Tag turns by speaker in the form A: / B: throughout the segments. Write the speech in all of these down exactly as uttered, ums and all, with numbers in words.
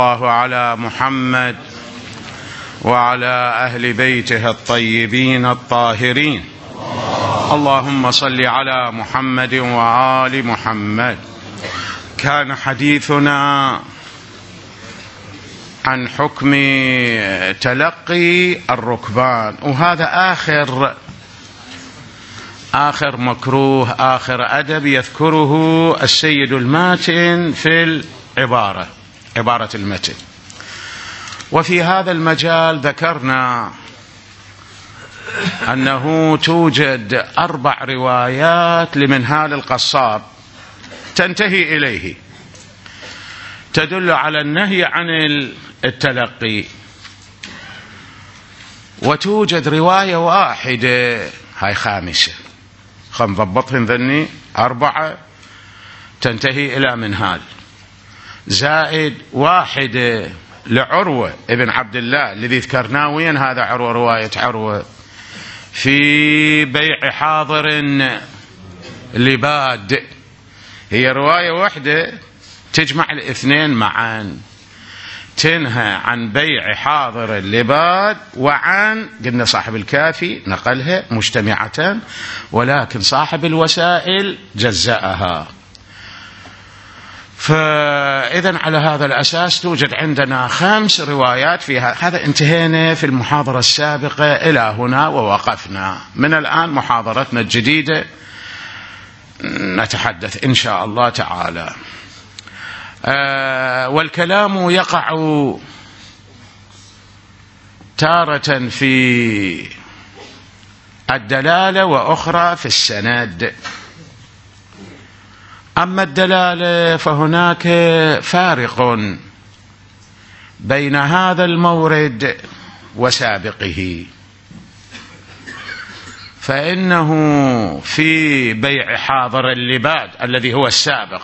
A: الله على محمد وعلى أهل بيته الطيبين الطاهرين. اللهم صل على محمد وآل محمد. كان حديثنا عن حكم تلقي الركبان، وهذا آخر آخر مكروه، آخر أدب يذكره السيد الماتن في العبارة، عبارة المتن. وفي هذا المجال ذكرنا أنه توجد أربع روايات لمنهال القصاب تنتهي إليه تدل على النهي عن التلقي، وتوجد رواية واحدة هاي خامسة، خم ضبطهم ذني أربعة تنتهي إلى منهال، زائد واحدة لعروة ابن عبد الله الذي ذكرناه. وين هذا عروة؟ رواية عروة في بيع حاضر لباد، هي رواية واحدة تجمع الاثنين معا، تنهى عن بيع حاضر اللباد وعن، قلنا صاحب الكافي نقلها مجتمعة، ولكن صاحب الوسائل جزأها. فإذا على هذا الأساس توجد عندنا خمس روايات فيها. هذا انتهينا في المحاضرة السابقة إلى هنا ووقفنا. من الآن محاضرتنا الجديدة نتحدث إن شاء الله تعالى. آه والكلام يقع تارة في الدلالة وأخرى في السند. أما الدلالة فهناك فارق بين هذا المورد وسابقه، فإنه في بيع حاضر اللباد الذي هو السابق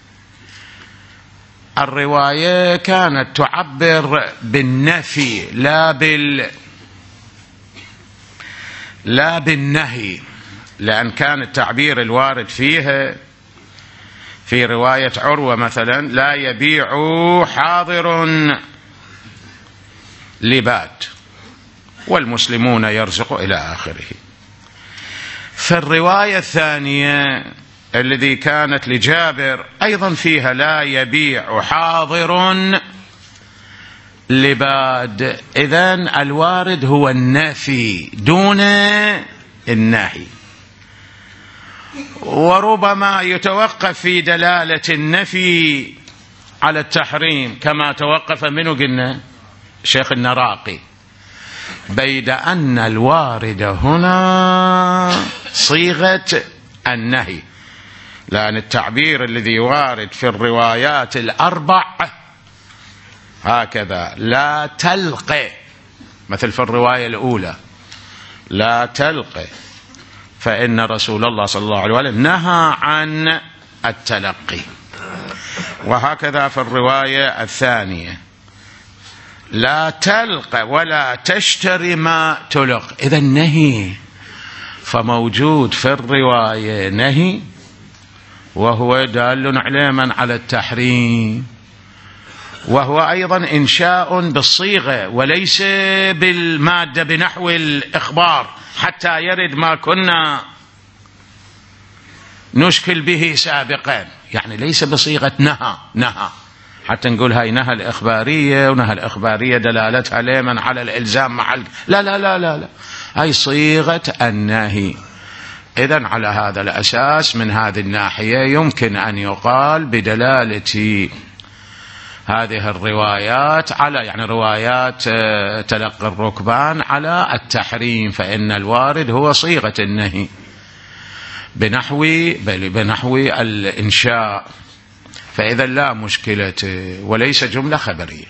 A: الرواية كانت تعبر بالنفي لا بال لا بالنهي، لأن كان التعبير الوارد فيها في رواية عروة مثلا لا يبيع حاضر لباد والمسلمون يرزق إلى آخره. في الرواية الثانية الذي كانت لجابر أيضا فيها لا يبيع حاضر لباد. إذن الوارد هو النفي دون النهي، وربما يتوقف في دلالة النفي على التحريم كما توقف منه قلنا شيخ النراقي، بيد أن الوارد هنا صيغة النهي، لأن التعبير الذي وارد في الروايات الأربع هكذا لا تلقي، مثل في الرواية الأولى لا تلقي، فإن رسول الله صلى الله عليه وسلم نهى عن التلقي. وهكذا في الرواية الثانية لا تلقى ولا تشتري ما تلق. إذا النهي فموجود في الرواية نهي، وهو دال علما على التحريم، وهو أيضا إنشاء بالصيغة وليس بالمادة بنحو الإخبار حتى يرد ما كنا نشكل به سابقا، يعني ليس بصيغة نهى نهى حتى نقول هاي نهى الإخبارية، ونهى الإخبارية دلالتها لمن على الإلزام مع ال... لا لا لا لا لا هاي صيغة النهي. إذن على هذا الأساس من هذه الناحية يمكن أن يقال بدلالة هذه الروايات على يعني روايات تلقي الركبان على التحريم، فإن الوارد هو صيغة النهي بنحو بل بنحو الإنشاء، فإذا لا مشكلة وليس جملة خبرية.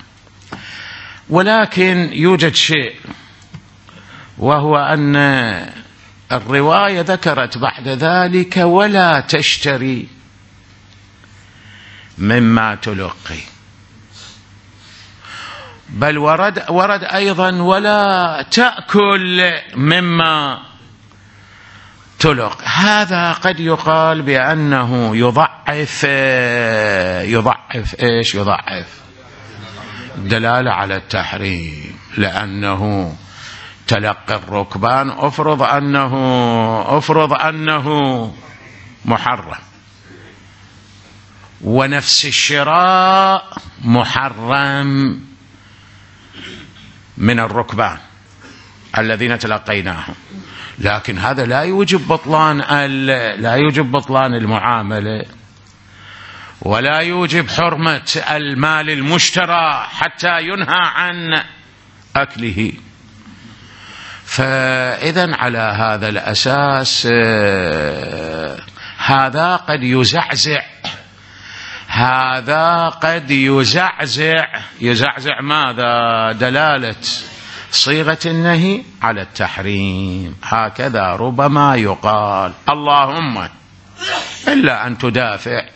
A: ولكن يوجد شيء، وهو أن الرواية ذكرت بعد ذلك ولا تشتري مما تلقي، بل ورد ورد أيضا ولا تأكل مما تلق. هذا قد يقال بأنه يضعف يضعف إيش يضعف دلالة على التحريم، لأنه تلقي الركبان أفرض أنه أفرض أنه محرم، ونفس الشراء محرم من الركبان الذين تلقيناهم، لكن هذا لا يوجب بطلان لا يوجب بطلان المعاملة، ولا يوجب حرمة المال المشترى حتى ينهى عن أكله. فإذا على هذا الأساس هذا قد يزعزع هذا قد يزعزع يزعزع ماذا؟ دلالة صيغة النهي على التحريم. هكذا ربما يقال، اللهم إلا أن تدافع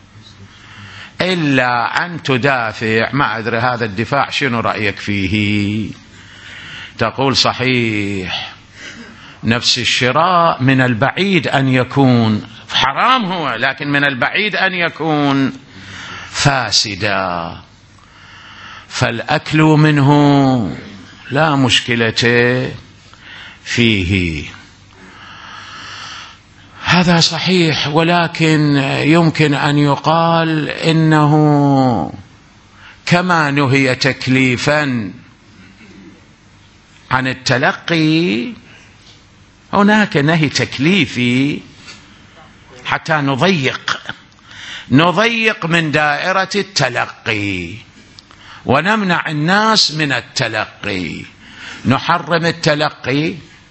A: إلا أن تدافع ما أدري هذا الدفاع شنو رأيك فيه؟ تقول صحيح نفس الشراء من البعيد أن يكون حرام هو، لكن من البعيد أن يكون فاسدا، فالأكل منه لا مشكلة فيه. هذا صحيح، ولكن يمكن أن يقال إنه كما نهي تكليفا عن التلقي، هناك نهي تكليفي حتى نضيق نضيق من دائرة التلقي ونمنع الناس من التلقي. نحرم التلقي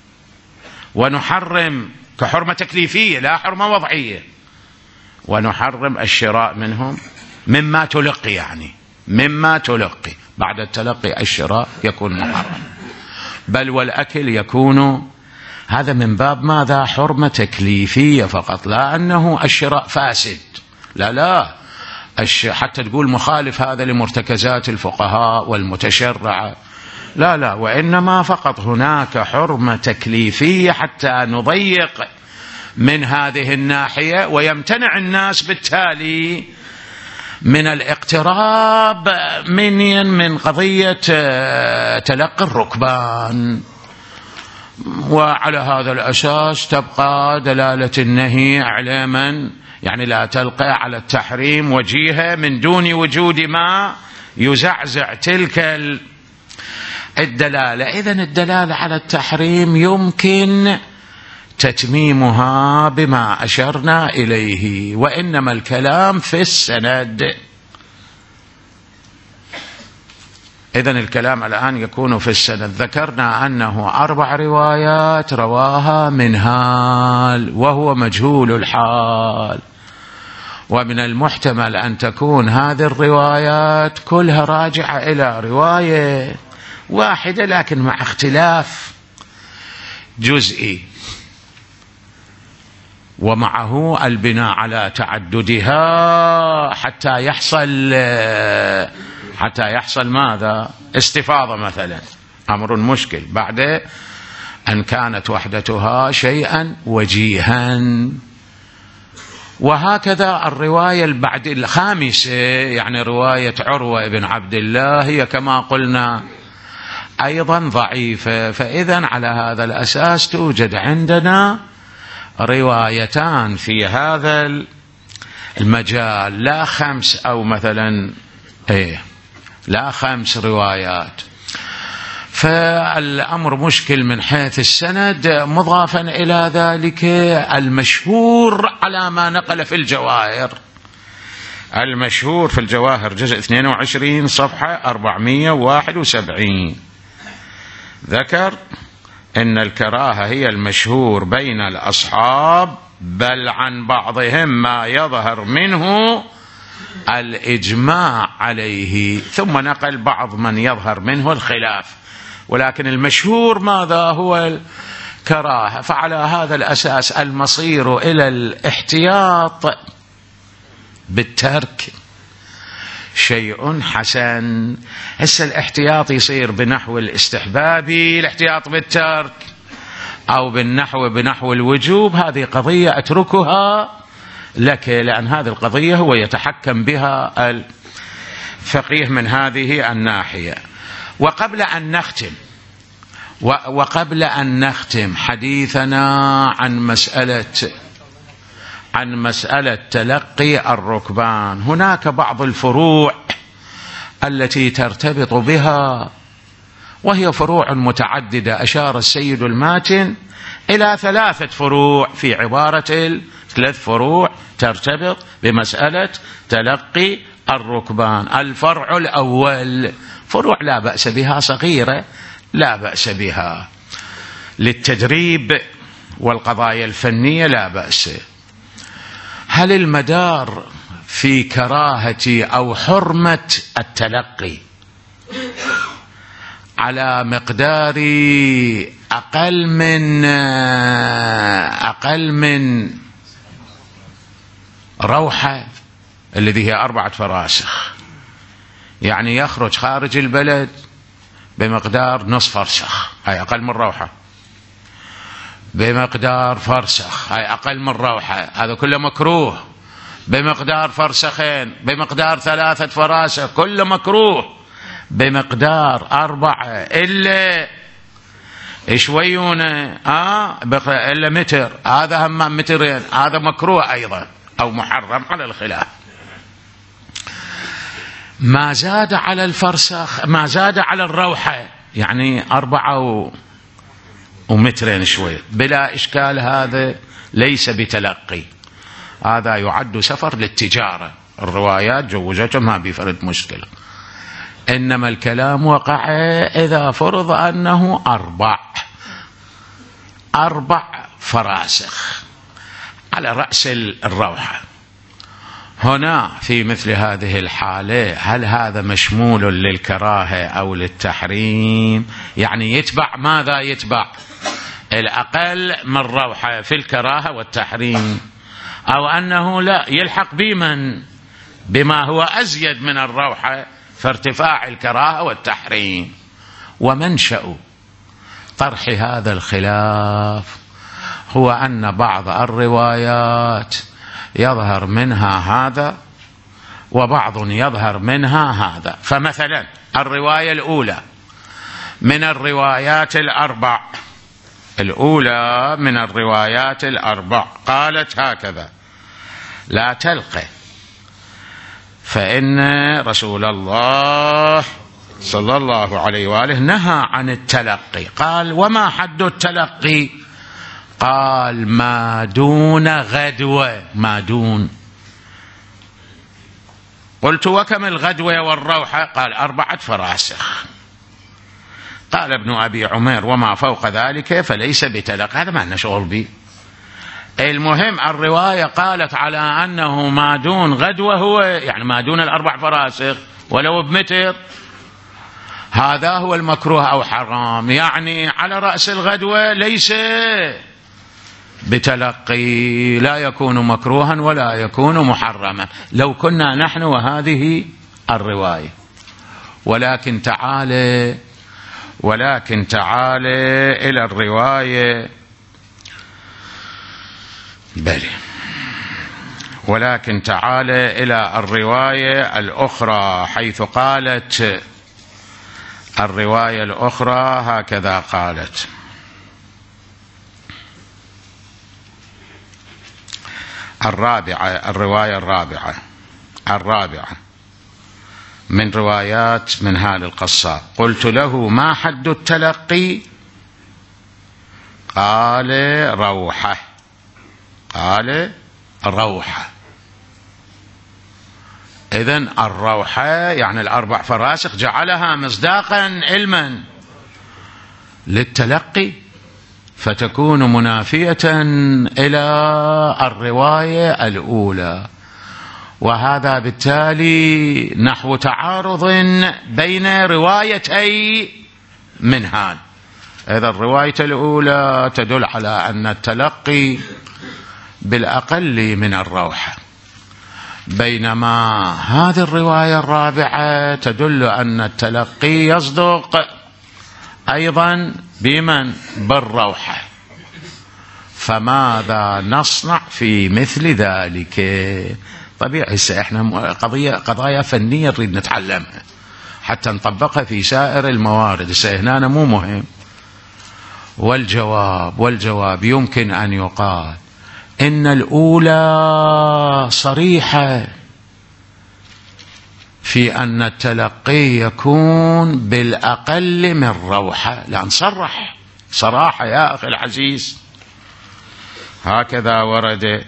A: ونحرم كحرمة تكليفية لا حرمة وضعية، ونحرم الشراء منهم مما تلقي، يعني مما تلقي بعد التلقي الشراء يكون محرم، بل والأكل يكون هذا من باب ماذا؟ حرمة تكليفية فقط، لا أنه الشراء فاسد، لا لا حتى تقول مخالف هذا لمرتكزات الفقهاء والمتشرعة، لا لا، وإنما فقط هناك حرمة تكليفية حتى نضيق من هذه الناحية، ويمتنع الناس بالتالي من الاقتراب من من قضية تلقي الركبان. وعلى هذا الأساس تبقى دلالة النهي علما، يعني لا تلقى على التحريم وجيهة من دون وجود ما يزعزع تلك الدلالة. إذن الدلالة على التحريم يمكن تتميمها بما أشرنا إليه، وإنما الكلام في السند. إذن الكلام الآن يكون في السند. ذكرنا أنه أربع روايات رواها منهال وهو مجهول الحال، ومن المحتمل أن تكون هذه الروايات كلها راجعة إلى رواية واحدة لكن مع اختلاف جزئي، ومعه البناء على تعددها حتى يحصل حتى يحصل ماذا؟ استفاضة مثلا، أمر مشكل بعد أن كانت وحدتها شيئا وجيها. وهكذا الرواية البعد الخامسة، يعني رواية عروة بن عبد الله، هي كما قلنا أيضا ضعيفة. فإذا على هذا الأساس توجد عندنا روايتان في هذا المجال، لا خمس أو مثلا إيه لا خمس روايات. فالأمر مشكل من حيث السند، مضافا إلى ذلك المشهور على ما نقل في الجواهر. المشهور في الجواهر جزء اثنين وعشرين صفحة أربعمائة وواحد وسبعين ذكر إن الكراهة هي المشهور بين الأصحاب، بل عن بعضهم ما يظهر منه الإجماع عليه، ثم نقل بعض من يظهر منه الخلاف، ولكن المشهور ماذا؟ هو الكراهة. فعلى هذا الأساس المصير إلى الاحتياط بالترك شيء حسن. هسه الاحتياط يصير بنحو الاستحبابي، الاحتياط بالترك، أو بالنحو بنحو الوجوب، هذه قضية أتركها لك، لأن هذه القضية هو يتحكم بها ال... فقيه من هذه الناحية. وقبل أن نختم وقبل أن نختم حديثنا عن مسألة عن مسألة تلقي الركبان، هناك بعض الفروع التي ترتبط بها، وهي فروع متعددة. أشار السيد الماتن إلى ثلاثة فروع في عبارة ثلاث فروع ترتبط بمسألة تلقي الركبان. الفرع الأول فروع لا بأس بها، صغيرة لا بأس بها للتدريب والقضايا الفنية لا بأس. هل المدار في كراهة أو حرمة التلقي على مقدار أقل من أقل من روحة الذي هي أربعة فراسخ، يعني يخرج خارج البلد بمقدار نصف فرسخ، هاي أقل من روحة، بمقدار فرسخ هاي أقل من روحة، هذا كله مكروه، بمقدار فرسخين، بمقدار ثلاثة فراسخ كله مكروه، بمقدار أربعة إلا شويونه آه إلا متر، هذا هم مترين، هذا مكروه أيضا أو محرم على الخلاف. ما زاد على الفرسخ، ما زاد على الروحة يعني أربعة و... ومترين شوي بلا إشكال، هذا ليس بتلقي، هذا يعد سفر للتجارة، الروايات جوزته ما بفرد مشكلة. إنما الكلام وقع إذا فرض أنه أربع أربع فراسخ على رأس الروحة. هنا في مثل هذه الحالة هل هذا مشمول للكراهة أو للتحريم؟ يعني يتبع ماذا؟ يتبع الأقل من روحة في الكراهة والتحريم، أو أنه لا يلحق بمن بما هو أزيد من الروحة فارتفاع الكراهة والتحريم. ومنشأ طرح هذا الخلاف هو أن بعض الروايات يظهر منها هذا وبعض يظهر منها هذا. فمثلا الرواية الأولى من الروايات الأربع الأولى من الروايات الأربع قالت هكذا: لا تلقي، فإن رسول الله صلى الله عليه وآله نهى عن التلقي. قال: وما حد التلقي؟ قال: ما دون غدوة، ما دون. قلت: وكم الغدوة والروحة؟ قال: أربعة فراسخ. قال ابن أبي عمير: وما فوق ذلك فليس بتلقي. هذا ما لنا شغل به. المهم الرواية قالت على أنه ما دون غدوة، هو يعني ما دون الأربع فراسخ ولو بمتر، هذا هو المكروه أو حرام، يعني على رأس الغدوة ليس بتلقي، لا يكون مكروها ولا يكون محرما لو كنا نحن وهذه الرواية. ولكن تعالى ولكن تعالى إلى الرواية بلى ولكن تعالى إلى الرواية الأخرى، حيث قالت الرواية الأخرى هكذا قالت: الرابعة الرواية الرابعة الرابعة من روايات منهال القصاب: قلت له: ما حد التلقي؟ قال: روحة. قال: روحة. إذن الروحة يعني الأربع فراسخ جعلها مصداقا علما للتلقي، فتكون منافية إلى الرواية الأولى، وهذا بالتالي نحو تعارض بين روايتي منهال. إذا الرواية الأولى تدل على أن التلقي بالأقل من الروحة، بينما هذه الرواية الرابعة تدل أن التلقي يصدق أيضا بمن؟ بالروحة. فماذا نصنع في مثل ذلك؟ طبيعي. هسه احنا قضية قضايا فنية نريد نتعلمها حتى نطبقها في سائر الموارد. هسه هنا مو مهم. والجواب والجواب يمكن أن يقال إن الأولى صريحة في أن التلقي يكون بالأقل من روحة، لأن صرح صراحة يا أخي العزيز هكذا ورد.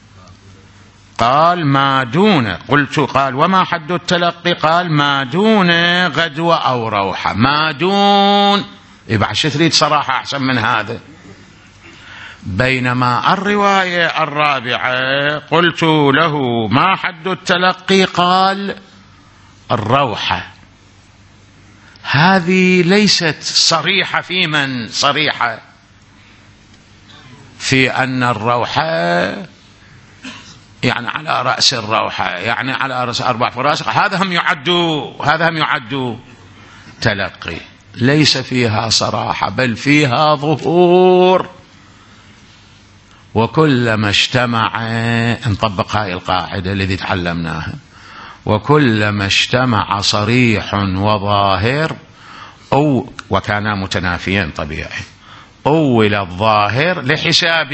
A: قال ما دون، قلت قال وما حد التلقي؟ قال ما دون غدوة أو روحة. ما دون يبقى شو تريد صراحة أحسن من هذا؟ بينما الرواية الرابعة قلت له ما حد التلقي؟ قال الروحة. هذه ليست صريحة في من؟ صريحة في أن الروحة يعني على رأس الروحة، يعني على رأس أربع فراسخ، هذا هم يعدوا هذا هم يعدوا تلقي. ليس فيها صراحة بل فيها ظهور. وكلما اجتمع، نطبق هاي القاعدة التي تعلمناها، وكلما اجتمع صريح وظاهر أو وكانا متنافيين طبيعي أول الظاهر لحساب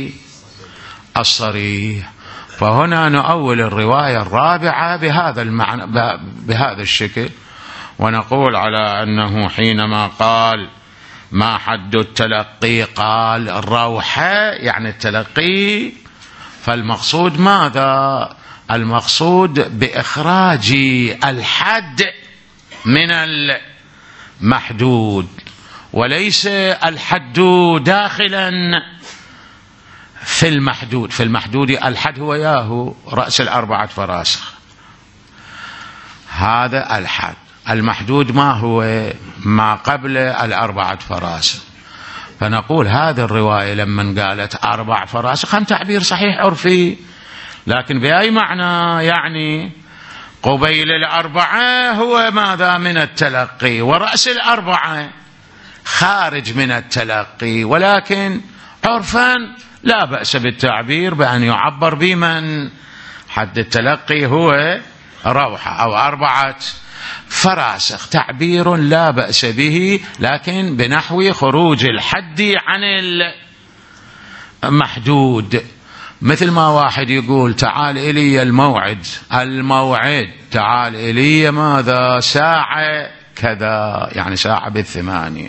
A: الصريح. فهنا نؤول الرواية الرابعة بهذا المعنى بهذا الشكل، ونقول على أنه حينما قال ما حد التلقي قال الروحة يعني التلقي، فالمقصود ماذا؟ المقصود بإخراج الحد من المحدود، وليس الحد داخلا في المحدود. في المحدود الحد هو ياهو رأس الأربعة فراسخ، هذا الحد. المحدود ما هو؟ ما قبل الأربعة فراسخ. فنقول هذه الرواية لما قالت أربع فراسخ هم تعبير صحيح عرفي، لكن بأي معنى؟ يعني قبيل الأربعة هو ماذا؟ من التلقي، ورأس الأربعة خارج من التلقي. ولكن عرفا لا بأس بالتعبير بأن يعبر بمن حد التلقي هو روحة أو أربعة فراسخ، تعبير لا بأس به، لكن بنحو خروج الحد عن المحدود. مثل ما واحد يقول تعال إلي الموعد، الموعد تعال إلي ماذا؟ ساعة كذا، يعني ساعة بالثمانية.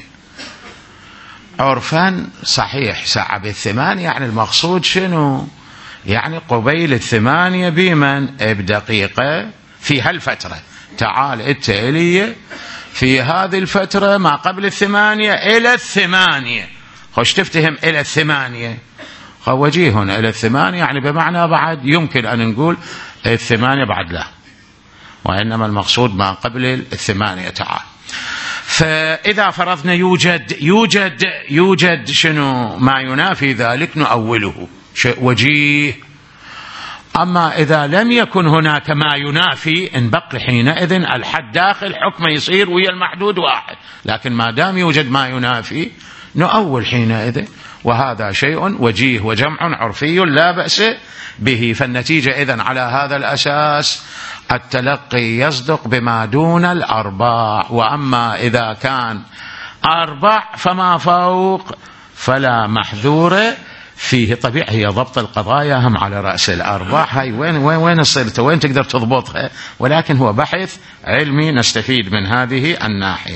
A: عرفا صحيح ساعة بالثمانية، يعني المقصود شنو؟ يعني قبيل الثمانية بمن؟ بدقيقة في هالفترة. تعال انت إلي في هذه الفترة ما قبل الثمانية إلى الثمانية. خوش تفتهم إلى الثمانية، وجيه إلى الثمانية يعني بمعنى بعد يمكن أن نقول الثمانية بعد لا، وإنما المقصود ما قبل الثمانية. تعال. فإذا فرضنا يوجد يوجد يوجد شنو ما ينافي ذلك نؤوله شيء وجيه. أما إذا لم يكن هناك ما ينافي انبقي حينئذ الحد داخل حكم يصير ويا المحدود واحد، لكن ما دام يوجد ما ينافي نؤول حينئذ، وهذا شيء وجيه وجمع عرفي لا بأس به. فالنتيجة إذن على هذا الأساس التلقي يصدق بما دون الأرباع، وأما إذا كان أربع فما فوق فلا محذور فيه. طبيعي هي ضبط القضايا هم على رأس الأرباع، هاي وين وين وين الصلة وين تقدر تضبطها، ولكن هو بحث علمي نستفيد من هذه الناحية.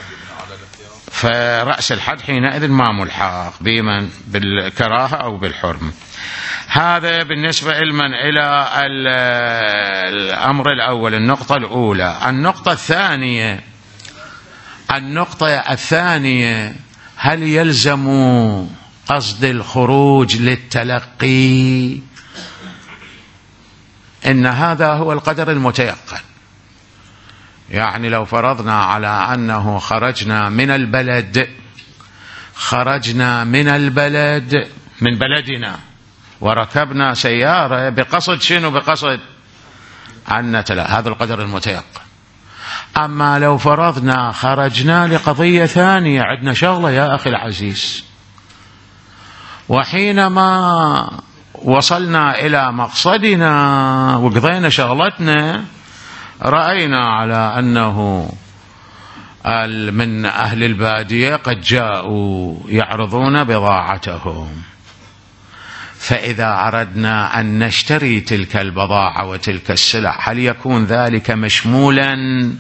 A: فرأس الحد حينئذ ما ملحق بمن؟ بالكراهة أو بالحرم. هذا بالنسبة لمن إلى الأمر الأول، النقطة الأولى. النقطة الثانية النقطة الثانية هل يلزم قصد الخروج للتلقي؟ إن هذا هو القدر المتيقن. يعني لو فرضنا على أنه خرجنا من البلد خرجنا من البلد من بلدنا وركبنا سيارة بقصد شنو؟ بقصد أن نتلا، هذا القدر المتيقن. أما لو فرضنا خرجنا لقضية ثانية، عندنا شغلة يا أخي العزيز، وحينما وصلنا إلى مقصدنا وقضينا شغلتنا رأينا على أنه من أهل البادية قد جاءوا يعرضون بضاعتهم، فإذا أردنا أن نشتري تلك البضاعة وتلك السلع هل يكون ذلك مشمولا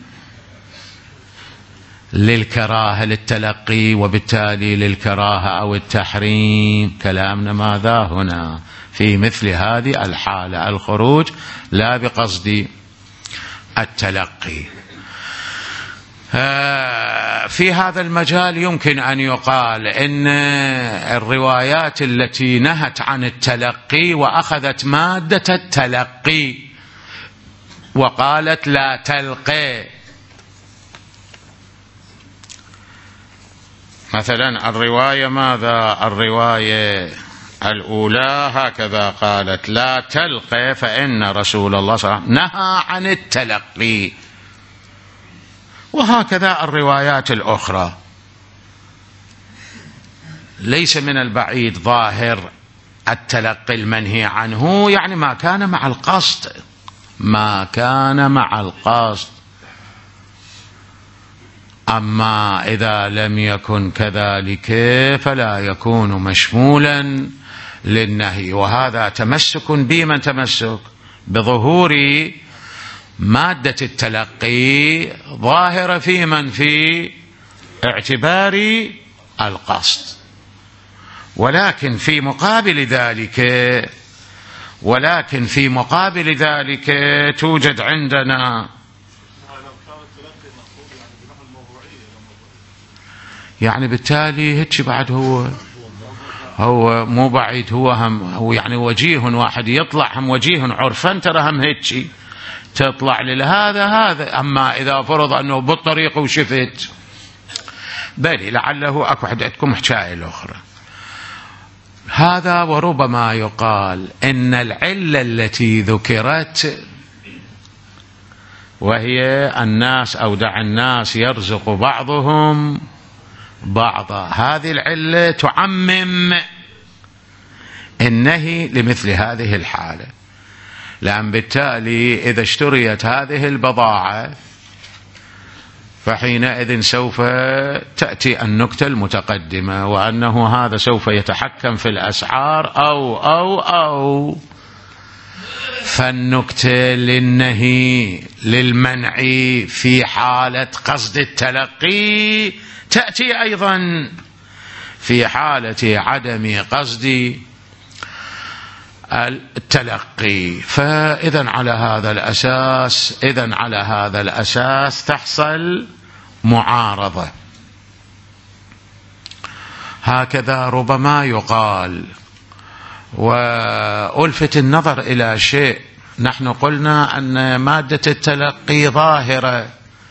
A: للكراهة للتلقي وبالتالي للكراهة أو التحريم؟ كلامنا ماذا هنا في مثل هذه الحالة؟ الخروج لا بقصد التلقي. في هذا المجال يمكن أن يقال إن الروايات التي نهت عن التلقي وأخذت مادة التلقي وقالت لا تلقي، مثلا الرواية ماذا؟ الرواية الأولى هكذا قالت لا تلقي فإن رسول الله صلى الله عليه وسلم نهى عن التلقي، وهكذا الروايات الأخرى. ليس من البعيد ظاهر التلقي المنهي عنه يعني ما كان مع القصد، ما كان مع القصد. أما إذا لم يكن كذلك فلا يكون مشمولا للنهي، وهذا تمسك بمن تمسك بظهور مادة التلقي ظاهرة في من في اعتبار القصد. ولكن في مقابل ذلك ولكن في مقابل ذلك توجد عندنا يعني بالتالي هيك بعد هو هو مو بعيد، هو هم هو يعني وجيه واحد يطلع هم وجيه عرفا ترى هم هيك تطلع لهذا هذا. أما إذا فرض أنه بالطريق وشفت بلي لعله أكو عندكم حكاية الأخرى هذا. وربما يقال إن العلة التي ذكرت وهي الناس أو دع الناس يرزق بعضهم بعضا، هذه العلة تعمم النهي لمثل هذه الحالة، لأن بالتالي إذا اشتريت هذه البضاعة فحينئذ سوف تأتي النكتة المتقدمة وأنه هذا سوف يتحكم في الأسعار أو أو أو فالنكتة للنهي للمنع في حالة قصد التلقي تأتي أيضا في حالة عدم قصد التلقي. فإذا على هذا الأساس إذا على هذا الأساس تحصل معارضة. هكذا ربما يقال. وألفت النظر إلى شيء، نحن قلنا أن مادة التلقي ظاهرة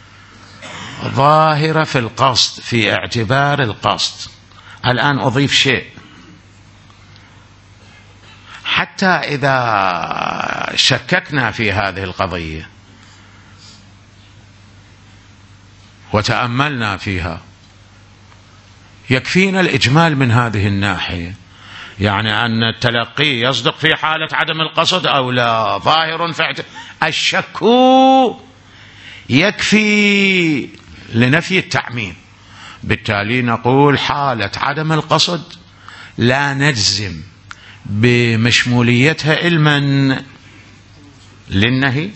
A: ظاهرة في القصد في اعتبار القصد. الآن أضيف شيء، حتى إذا شككنا في هذه القضية وتأملنا فيها يكفينا الإجمال من هذه الناحية، يعني أن التلقي يصدق في حالة عدم القصد أو لا ظاهر في الشك يكفي لنفي التعميم. بالتالي نقول حالة عدم القصد لا نجزم بمشموليتها علما للنهي،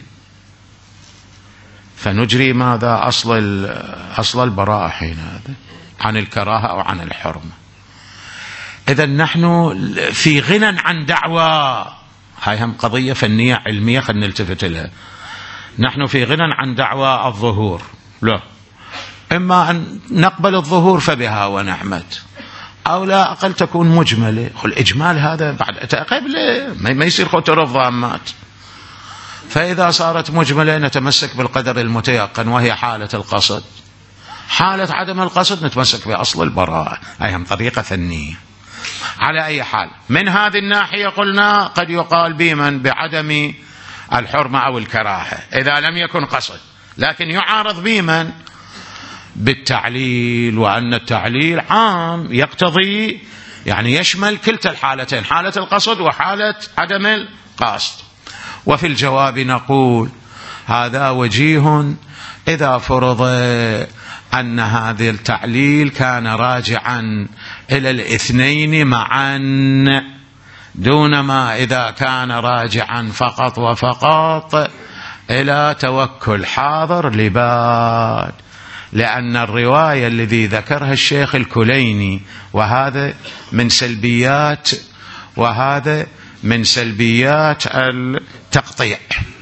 A: فنجري ماذا أصل أصل البراءة حين هذا عن الكراهة أو عن الحرمة. إذا نحن في غنى عن دعوى، هاي هم قضية فنية علمية خلينا نلتفت لها، نحن في غنى عن دعوى الظهور، لا إما أن نقبل الظهور فبها ونعمت أو لا أقل تكون مجملة. الإجمال هذا بعد قبل ما يصير خطر الضامات. فإذا صارت مجملة نتمسك بالقدر المتيقن وهي حالة القصد، حالة عدم القصد نتمسك بأصل البراءة. أي هم طريقة فنية. على أي حال من هذه الناحية قلنا قد يقال بمن بعدم الحرمة أو الكراهة إذا لم يكن قصد، لكن يعارض بمن بالتعليل، وأن التعليل عام يقتضي يعني يشمل كلتا الحالتين، حالة القصد وحالة عدم القصد. وفي الجواب نقول هذا وجيه إذا فرض أن هذا التعليل كان راجعا إلى الاثنين معا، دون ما إذا كان راجعا فقط وفقط إلى توكل حاضر لباد، لأن الرواية الذي ذكرها الشيخ الكليني وهذا من سلبيات وهذا من سلبيات التقطيع.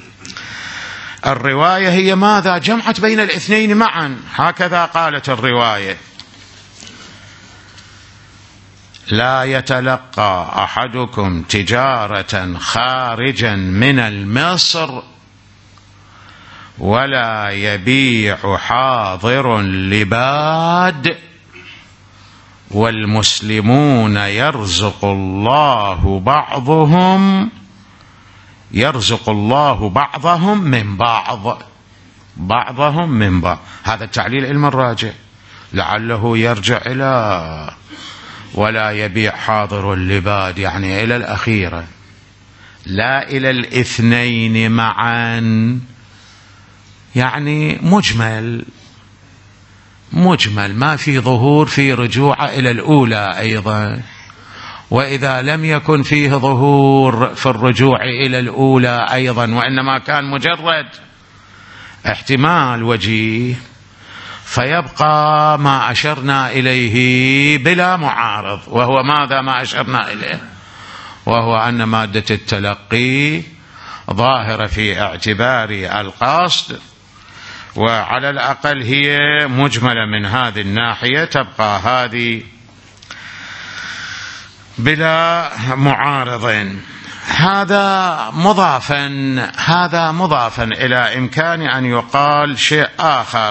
A: الرواية هي ماذا؟ جمعت بين الاثنين معا، هكذا قالت الرواية: لا يتلقى أحدكم تجارة خارجا من المصر ولا يبيع حاضر لباد والمسلمون يرزق الله بعضهم يرزق الله بعضهم من بعض بعضهم من بعض. هذا التعليل علم الراجع، لعله يرجع إلى ولا يبيع حاضر لباد، يعني إلى الأخيرة، لا إلى الاثنين معا، يعني مجمل مجمل ما في ظهور في رجوع إلى الأولى أيضا. وإذا لم يكن فيه ظهور في الرجوع إلى الأولى أيضا وإنما كان مجرد احتمال وجيه، فيبقى ما أشرنا إليه بلا معارض، وهو ماذا ما أشرنا إليه؟ وهو أن مادة التلقي ظاهرة في اعتبار القصد، وعلى الأقل هي مجملة من هذه الناحية، تبقى هذه بلا معارض. هذا مضافا هذا مضافا إلى إمكان أن يقال شيء آخر،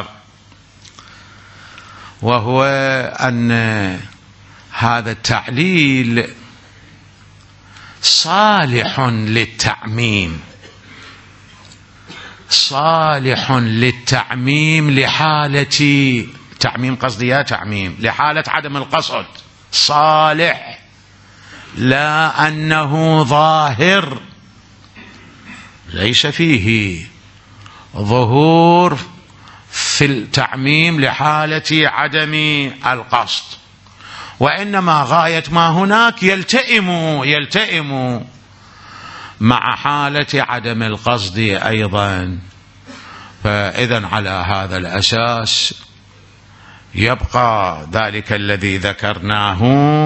A: وهو أن هذا التعليل صالح للتعميم صالح للتعميم لحالة تعميم قصدي يا تعميم لحالة عدم القصد، صالح لا أنه ظاهر ليس فيه ظهور في التعميم لحالة عدم القصد، وإنما غاية ما هناك يلتئم يلتئم مع حالة عدم القصد أيضا. فإذا على هذا الأساس يبقى ذلك الذي ذكرناه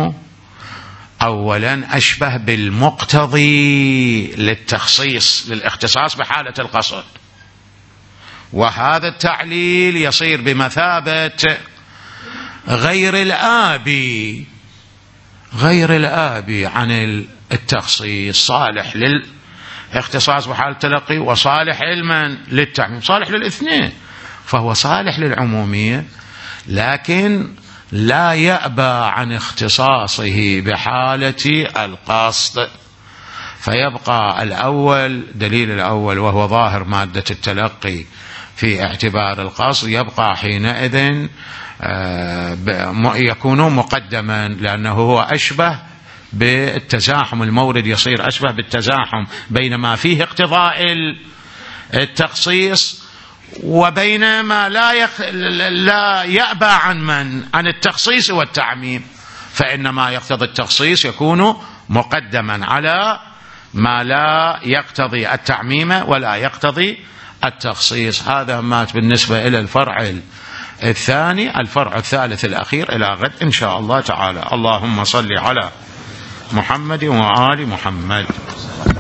A: أولا أشبه بالمقتضي للتخصيص للاختصاص بحالة القصد، وهذا التعليل يصير بمثابة غير الآبي غير الآبي عن التخصيص، صالح للاختصاص بحالة التلقي وصالح علما للتعميم، صالح للاثنين، فهو صالح للعمومية لكن لا يأبى عن اختصاصه بحالة القصد. فيبقى الأول دليل الأول وهو ظاهر مادة التلقي في اعتبار القصد، يبقى حينئذ يكون مقدما، لأنه هو أشبه بالتزاحم، المورد يصير أشبه بالتزاحم بين ما فيه اقتضاء التخصيص وبين ما لا يخ... لا يأبى عن من عن التخصيص والتعميم، فإنما يقتضي التخصيص يكون مقدما على ما لا يقتضي التعميم ولا يقتضي التخصيص. هذا ما بالنسبة إلى الفرع الثاني. الفرع الثالث الأخير إلى غد إن شاء الله تعالى. اللهم صل على محمد وآل محمد.